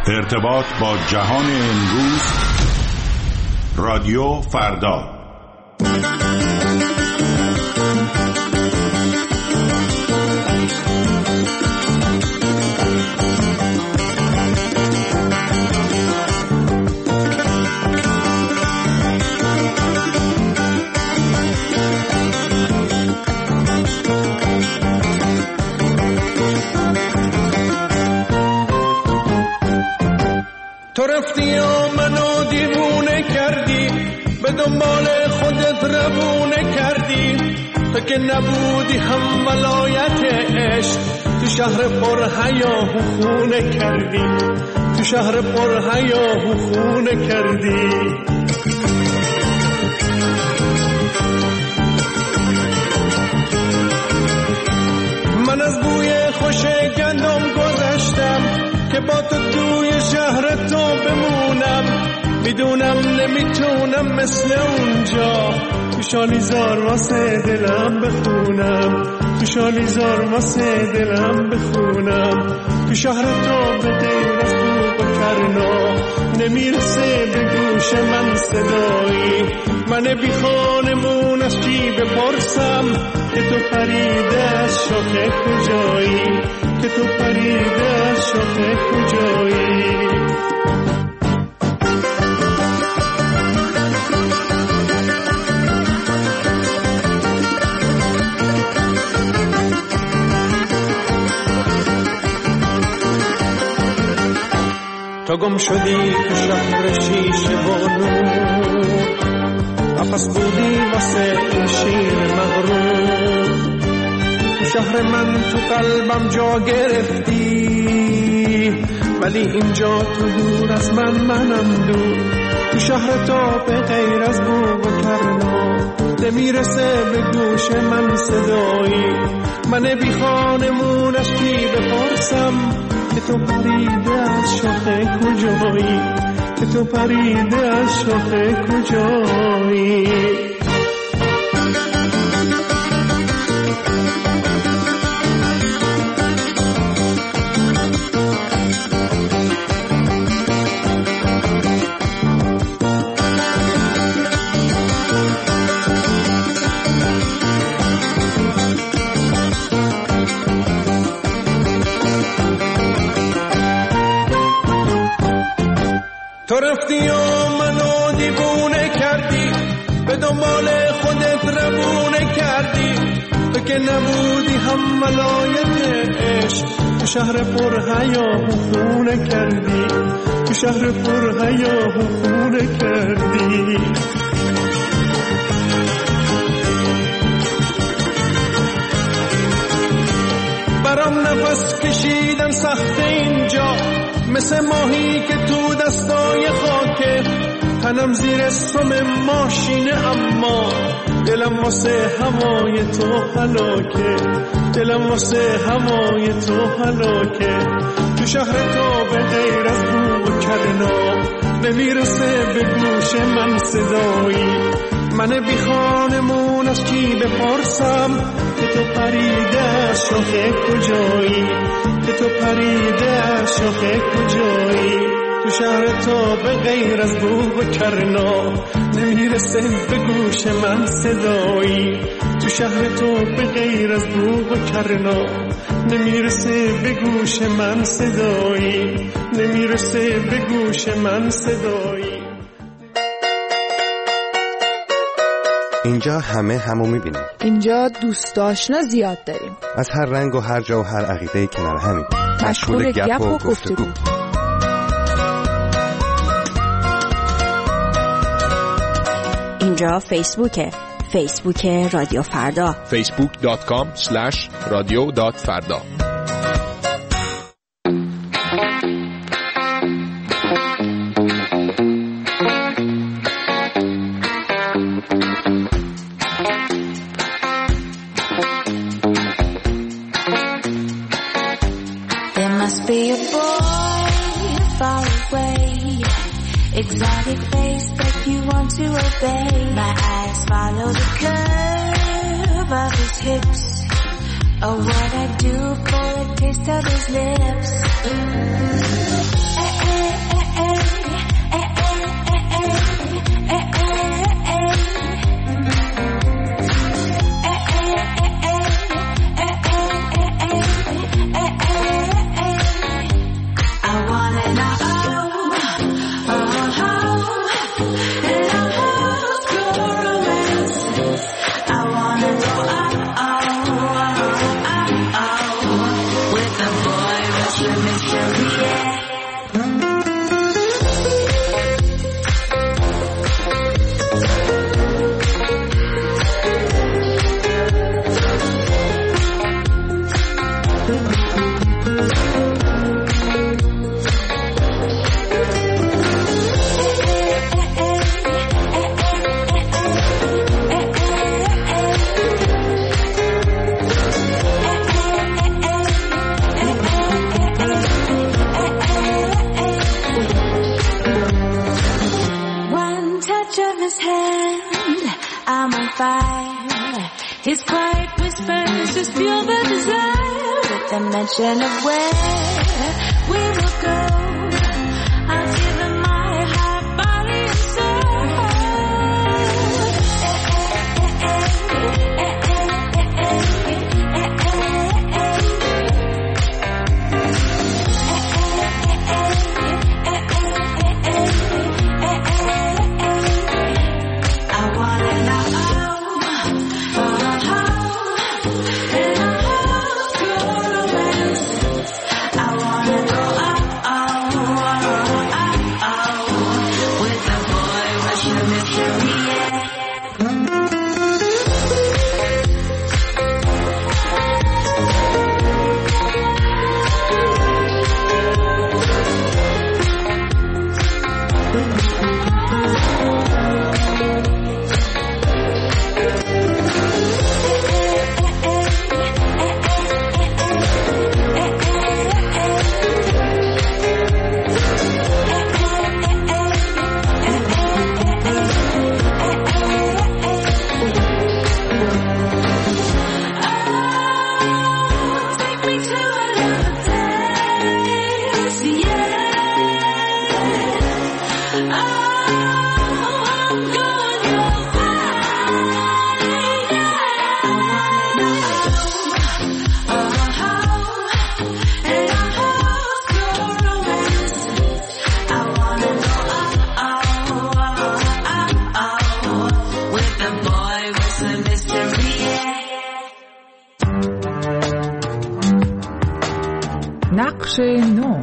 ارتباط با جهان امروز، رادیو فردا. تو رفتی و منو دیوونه کردی، به دنبال خودت روونه کردی. تو که نبودی هم ولایت عشق، تو شهر پر حیاه و خونه کردی، تو شهر پر حیاه و خونه کردی. من از بوی خوش گندم گذشتم که با تو توی شهر تو بمونم. میدونم نمیتونم مثل اونجا تو شالیزار واسه دلم بخونم، تو شالیزار واسه دلم بخونم. تو شهر تو به غیر از بوق و کرنا نمیرسه به گوش من صدایی. من بی خانمون از کی بپرسم که تو پریده از شاخه کجایی، که تو پریده از شاخه کجایی. تو گم شدی تو شهر شیشه و نور، نفس بودی واسه این شیر مغرور. تو شهر من تو قلبم جا گرفتی، ولی اینجا تو دور از منم دور. تو شهر تو به غیر از بوق و کرنا نمیرسه به گوش من صدایی. من بی خانمونش کی بپرسم که تو پریده از شاخه کجایی، که تو پریده از شاخه کجایی. تو رفتی و منو دیوونه کردی، به دنبال خودت روونه کردی. تو که نبودی هم ولایت عشق، تو شهر پر حیاه و خونه کردی، تو شهر پر حیاه و خونه کردی. برام نفس کشیدن سخت اینجا، مثل ماهی که تو دستای خاکه. تنم زیر سم ماشینه اما دلم واسه هوای تو هلاکه، دلم واسه هوای تو هلاکه. تو شهر تو به غیر از بوق و کرنا نمیرسه به گوش من صدایی. من بی خانمون از کی بپرسم که تو پریده از شاخه کجایی، که تو پریده از شاخه کجایی. تو شهر تو به غیر از بوق و کرنا نمیرسه به گوش من صدایی. تو شهر تو به غیر از بوق و کرنا نمیرسه به گوش من صدایی، نمیرسه به گوش من صدایی. اینجا همه همو میبینیم، اینجا دوست آشنا زیاد داریم، از هر رنگ و هر جا و هر عقیده کنار همیم، مشغول گپ و گفتگو. اینجا فیسبوکه، فیسبوک رادیو فردا، facebook.com/radio.farda. Exotic face that you want to obey. My eyes follow the curve of his hips. Oh, what I do for a taste of his lips. His quiet whispers just fuel the desire with the mention of where we will go. I'll give him my heart, body, and نقش نو.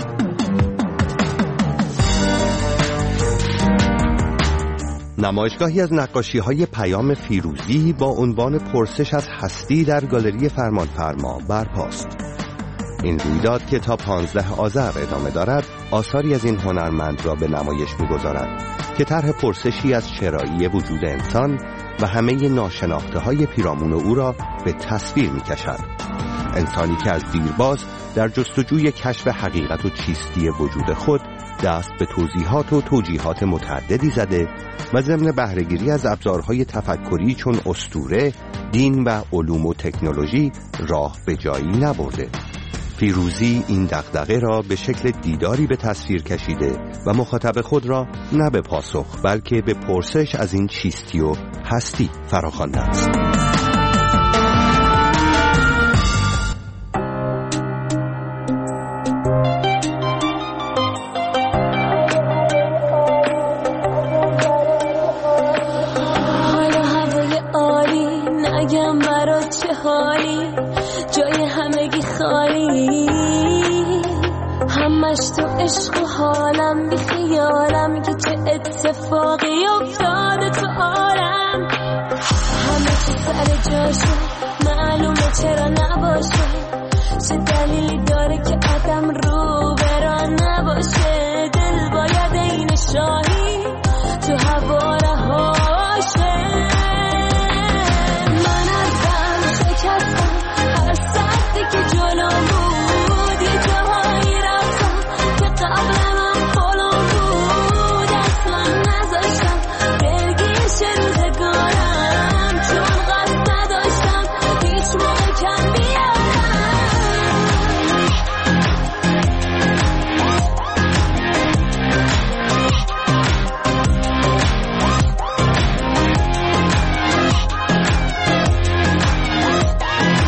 نمایشگاهی از نقاشی‌های پیام فیروزی با عنوان پرسش از هستی در گالری فرمانفرما برپاست. این رویداد که تا 15 آذر ادامه دارد، آثاری از این هنرمند را به نمایش می‌گذارد که طرح پرسشی از چرایی وجود انسان و همه ناشناخته‌های پیرامون او را به تصویر می‌کشد. انسانی که از دیرباز در جستجوی کشف حقیقت و چیستی وجود خود دست به توضیحات و توجیهات متعددی زده و ضمن بهره‌گیری از ابزارهای تفکری چون اسطوره، دین و علوم و تکنولوژی راه به جایی نبرده. فیروزی این دغدغه را به شکل دیداری به تصویر کشیده و مخاطب خود را نه به پاسخ بلکه به پرسش از این چیستی و هستی فراخوانده است. تو عشق و حالم بی خیالم که چه اتفاقی افتاده تو عالم، همه چی سر جاشه معلومه چرا نباشه، چه دلیلی داره که آدم رو برا نباشه، دل باید این شاهی تو هوا رهاشه. من ازم شکستم هر سختی که جلوم بود، یه جاهایی رفتم که قبل من پلم بود، اصلا نذاشتم دلگیر شه روزگارم، چون قصد نداشتم هیچ موقع کم بیارم.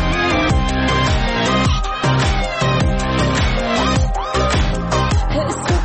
حس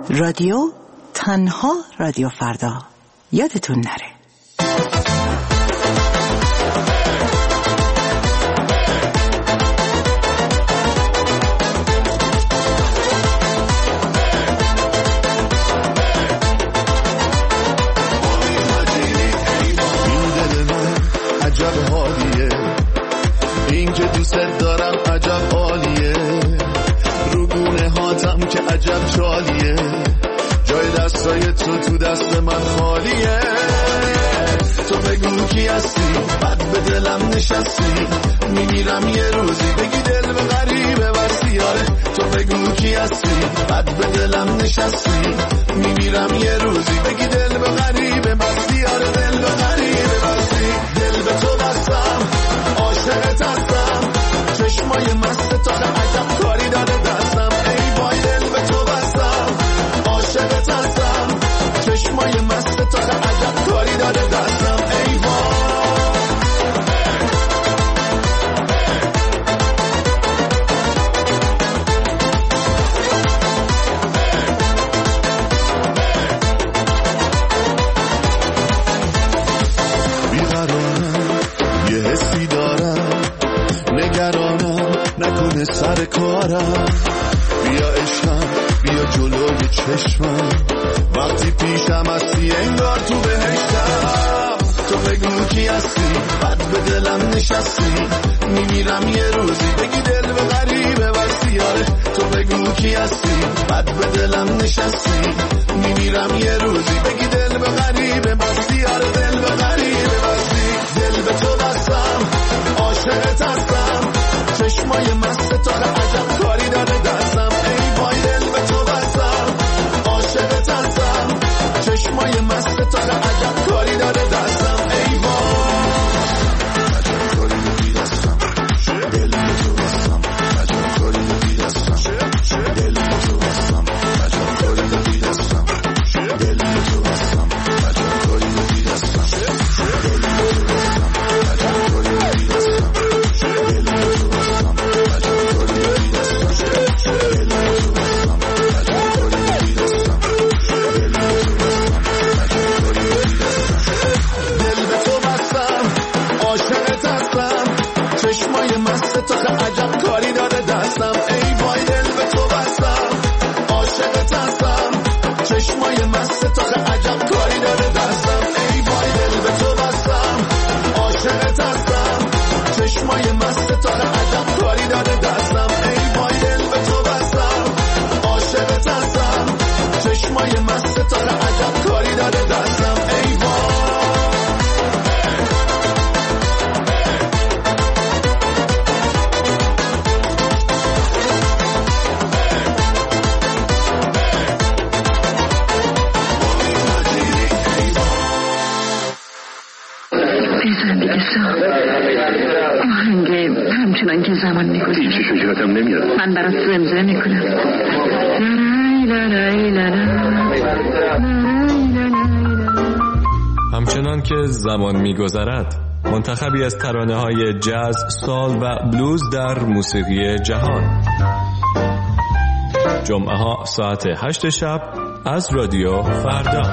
رادیو تنها رادیو فردا. یادتون نره. عجب حالیه این که دوست دارم، عجب حالیه رو گونه هاتم که عجب چالیه، جای دستای تو دست من خالیه. تو بگو کی هستی، بد به دلم نشستی، میمیرم یه روزی بگی دل به غریبه بستی. آره تو بگو کی هستی، بد به دلم نشستی، میمیرم یه روزی بگی دل به غریبه بستی. آره دل به غریبه بستی، دل به تو بستم، عاشقت هستم، چشمای مست تو عجب کاری داده دستم. ای وای دل به تو بستم، عاشقت هستم، چشمای مست تو عجب کاری داده دستم. ای وای سر کارم، بیا عشقم، بیا جلوی چشمم، وقتی پیشم هستی انگار تو بهشتم. تو بگو کی هستی، بد به دلم نشستی، میمیرم یه روزی بگی دل به غریبه بستی. آره تو بگو کی هستی، بد به دلم نشستی، میمیرم یه روزی بگی دل به غریبه بستی. آره دل به غریبه بستی، دل به تو بستم، عاشقت هستم، چشمای مست تو عجب کاری داده دستم. ای وای دل به تو بستم، عاشقت هستم، چشمای مست تو عجب کاری داده دستم. ای وای عجب کاری دادی دستم، دل به تو بستم، عجب کاری دادی دستم، دل به تو بستم، عجب کاری دادی دستم، دل به تو بستم، عجب کاری دادی دستم، دل به تو بستم، عجب کاری دادی دستم، دل به تو بستم. عجب کاری داده دستم. ای وای دل به تو بستم، عاشقت هستم، چشمای مست تو عجب کاری داده دستم. ای وای دل به تو بستم، عاشقت هستم، چشمای مست تو عجب کاری داده دستم. ای وای دل به تو بستم، عاشقت هستم، چشمای مست تو عجب کاری داده دستم. ای وای آهنگ همچنان که زمان میگذره هیچی شجاعتم نمیاد. من برات زمزمه میکنم. همچنان که زمان میگذرد، منتخبی از ترانه‌های جاز، سال و بلوز در موسیقی جهان. جمعه ها ساعت 8 شب از رادیو فردا.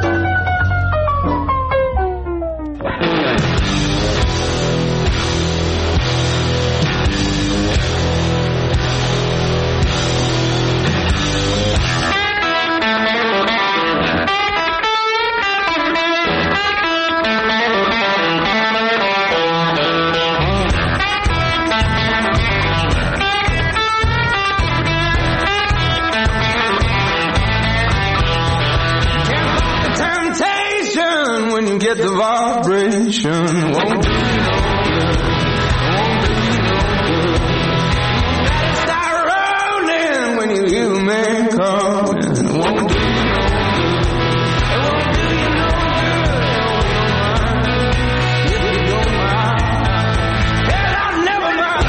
Get the vibration, won't do no good, won't do no good. Gotta start rolling when you hear me calling, won't do no good, it won't do you no good. If you don't mind, hell I'll never mind.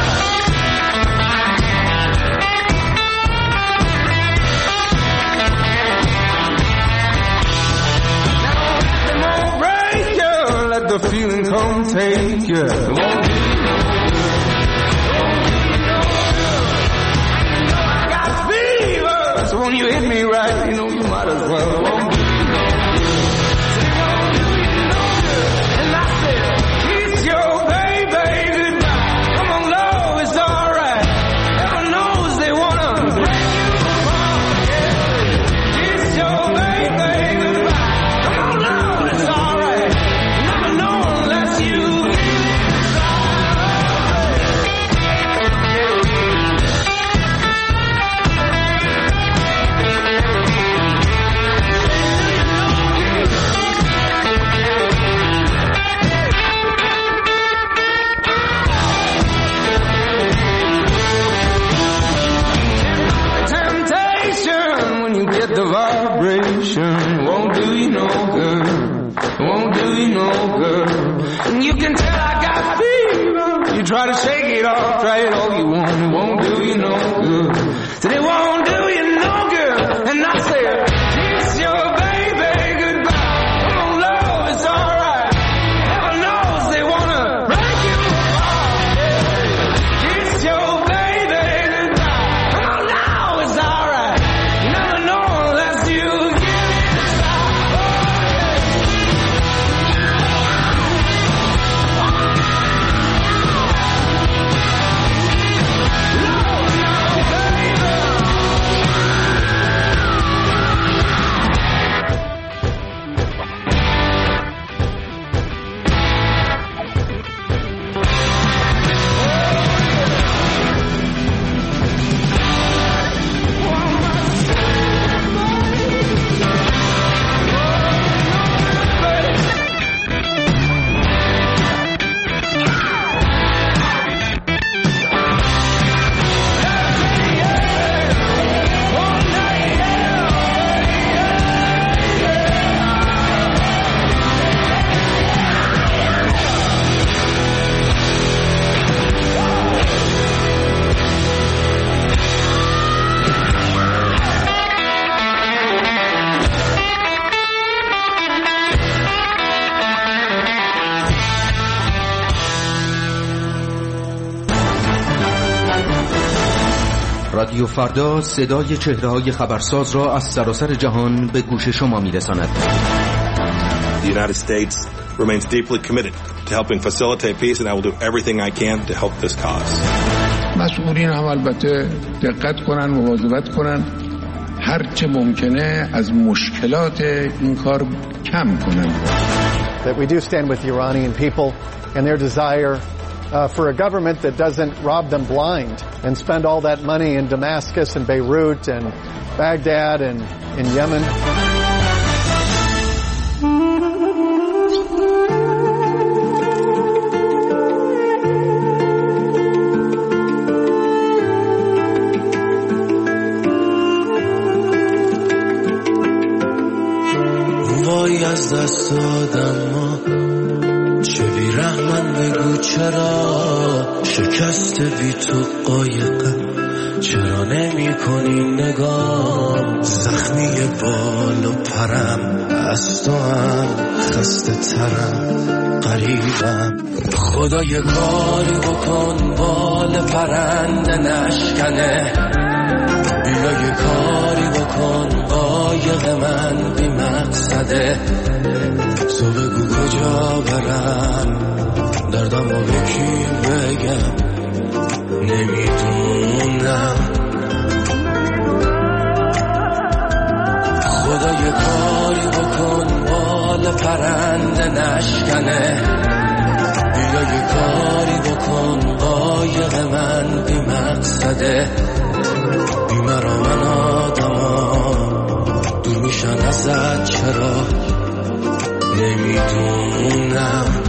Let the feeling come take you. It won't do no good. It won't do no good. You know I got fever, so when you hit me right, you know. vibration won't do you no good. Won't do you no good. And you can tell I got fever. You try to shake it off, try it all you want. It won't do you no good. Said it won't do you no good. And I said, kiss your baby goodbye. Come on, love, it's alright. Heaven knows they wanna break you apart. Kiss your baby goodbye. Come on now, it's alright. You never know unless you give it a try. رادیو فردا صدای چهره‌های خبرساز را از سراسر جهان به گوش شما می‌رساند. The United States remains deeply committed to helping facilitate peace and I will do everything I can to help this cause. مسئولین هم البته دقت کنن، مواظبت کنن، هر چه ممکنه از مشکلات این کار کم کنن. That we do stand with the Iranian people and their desire for a government that doesn't rob them blind and spend all that money in Damascus and Beirut and Baghdad and in Yemen. وای از دست دادم چه بی‌رحمن بگو چرا شکست بی تو قایقم چرا نمی کنی نگاه زخمی بال و پرم از تو هم خسته ترم قریبم خدا یه کاری بکن بال پرنده نشکنه بیا یه کاری بکن قایق من بی مقصده تو بگو کجا برم دردم رو به کی بگم نمیدونم خدا یه کاری بکن بال پرنده نشکنه بیا یه کاری بکن قایق من بی مقصده بی مرا من آدما دور میشن ازت چرا نمیدونم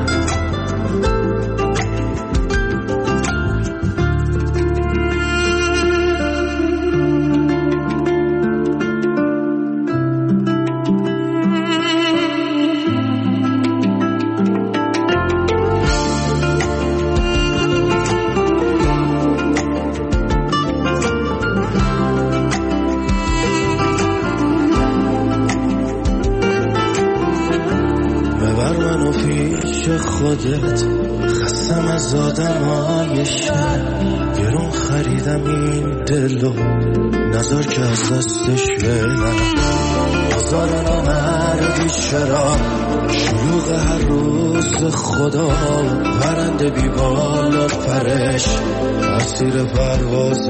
خودت خستم از آدمای شهر گرون خریدم این دلو نظر که از دستش برم هزار نامردی چرا شلوغ هر روز خدا پرنده بی بال و پرش اسیر پرواز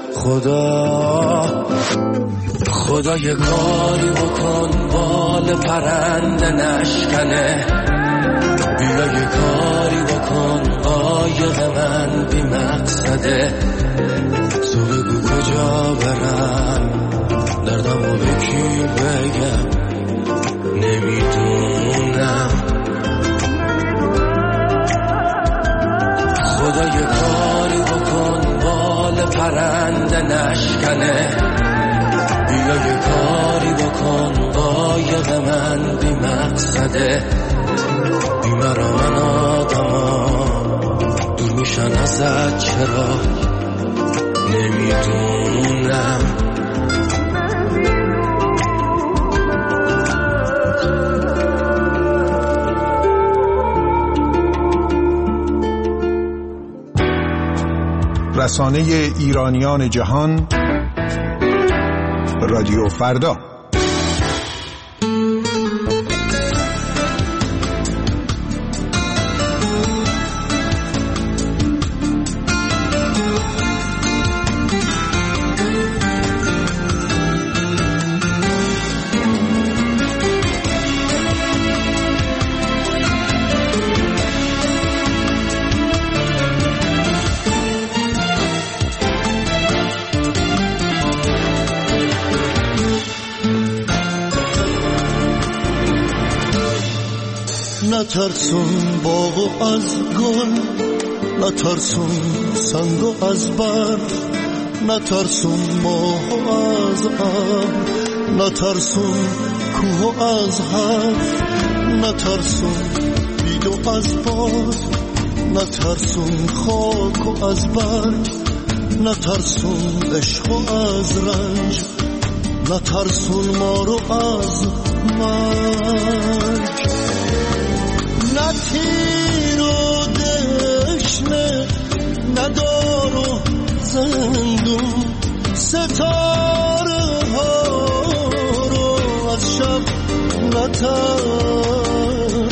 خدا خدا یه کاری بکن بال پرنده نشکنه بیا یه کاری بکن قایق من بی مقصده تو بگو کجا برم دردم رو به کی بگم نمیدونم خدا یه کاری بکن بال پرنده نشکنه بیا یه کاری عاشق من بی مقصده، بیمران آدما دور میشن ازت، چرا نمیدونم. رسانه ایرانیان جهان، رادیو فردا. نترسون باغ از گل، نترسون سنگ از برف، نترسون ماه از ابر، نترسون کوه از حرف، نترسون بید از باد، نترسون خاک از برگ، نترسون عشق از رنج، نترسون ما رو از مرگ. نه تیر و دشنه، نه دار و زندون، ستاره ها رو از شب نترسون.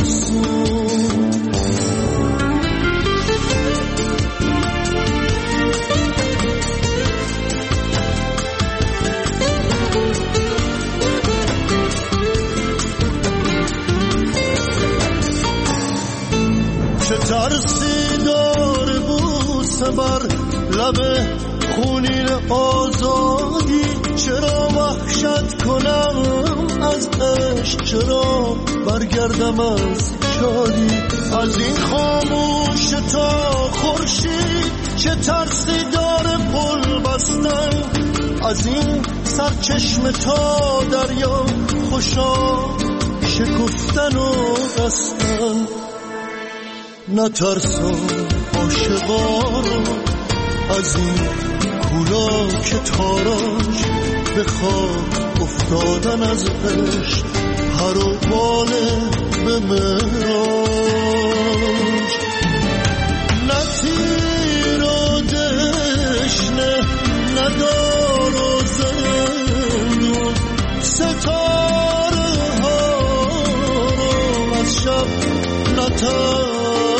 ترسی داره بوسه بر لب خونین آزادی، چرا وحشت کنم از عشق، چرا برگردم از شادی. از این خاموش تا خورشید چه ترسی داره پل بستن، از این سرچشمه تا دریا خوشا شکفتن و بستن. نترسان عاشقا رو از این کولا که تاراج، به خاک افتادن از عشق هر و باله به معراج. نه تیر و دشنه، نه دار و زندون، ستاره ها رو از شب نترسون.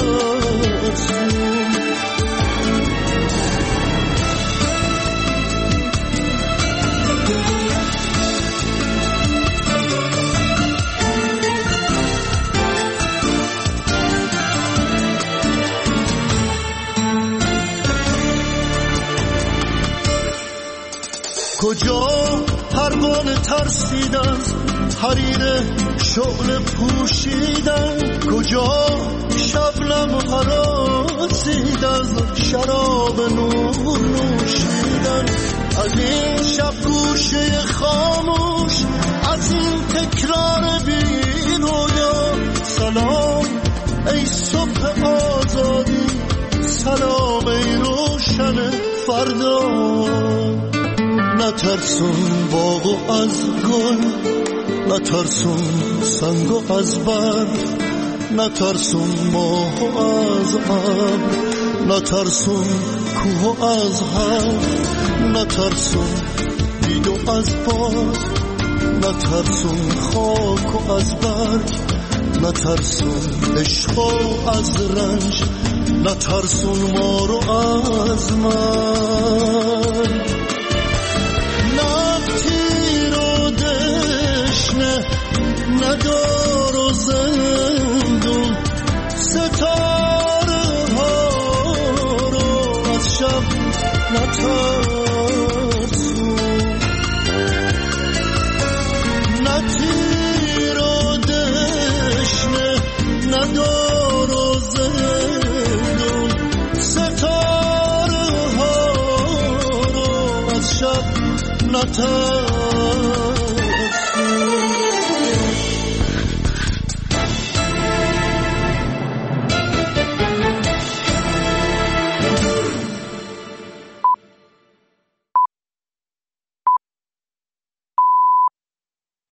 کجا پروانه ترسید از حریر شعله پوشیدن، کجا شبنم هراسید از شراب نور نوشیدن. از این شب گوشه خاموش، از این تکرار بی رویا، سلام ای صبح آزادی، سلام ای روشن فردا. نترسون باغ از گل، نترسون سنگ از برف، نترسون ماه از ابر، نترسون کوه از حرف، نترسون بید از باد، نترسون خاک از برگ، نترسون عشق از رنج، نترسون ما رو از مرگ. ندار و زندون، ستاره ها رو از شب نترسون. نه تیر و دشنه، ندار و زندون، ستاره ها رو از شب نترسون.